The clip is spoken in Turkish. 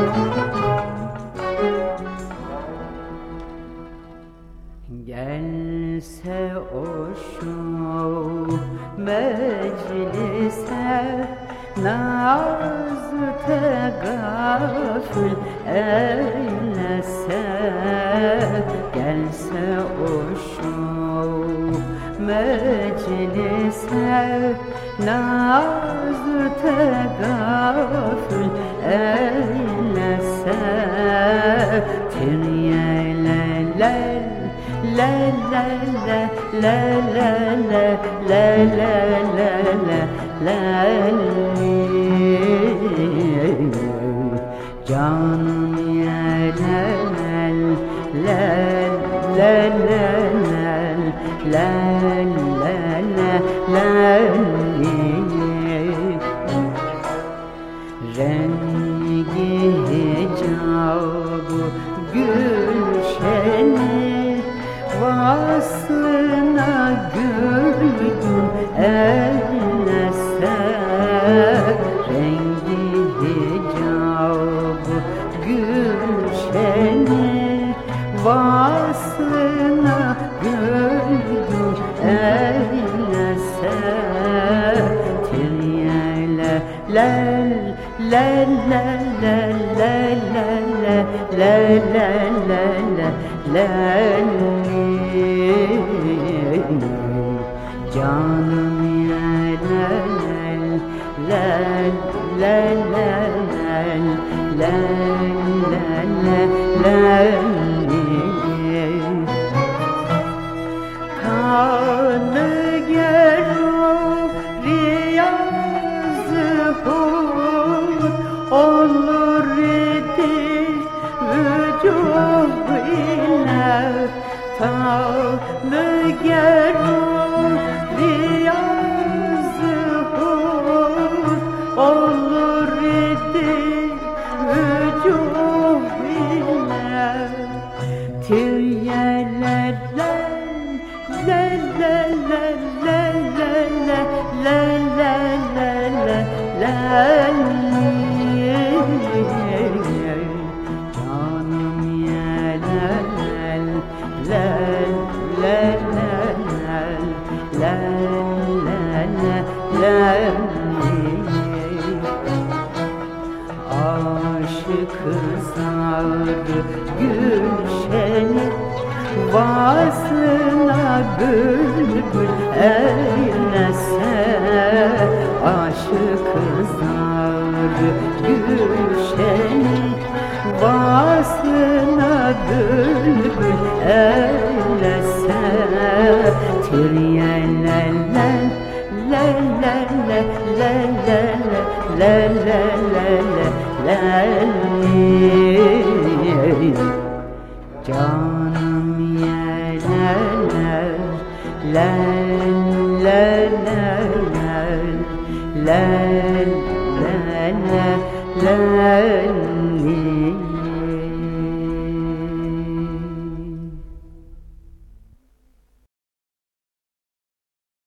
Gelse o şu meclise, nazı tegafül eylese. Gelse o şu meclise, nazı tegafül eylese. Tiryelelel la la la la la la la la la la la. Canım yelel la la la la la la la. Rengi hicabı gülşeni, vaslına gülgün eylese. Rengi hicabı gülşeni, vaslına gülgün eylese. Tiryele lel la la la la la la la la la la. Canım yelel la la la la la la la. Tanı geliyor riyazı hur, olur idi vücuh ile. Tanı geliyor riyazı hur, olur idi vücuh ile. Tiryelel la la la la la la la la la la. Canım yelel la la la la la la. Aşık kızar gülşeni, vaslına bülbül eylese. Aşık kızar gülşeni, vaslına bülbül eylese. Tiryelelel la la la la la la la la la. Canım yelel la la la la la la la la.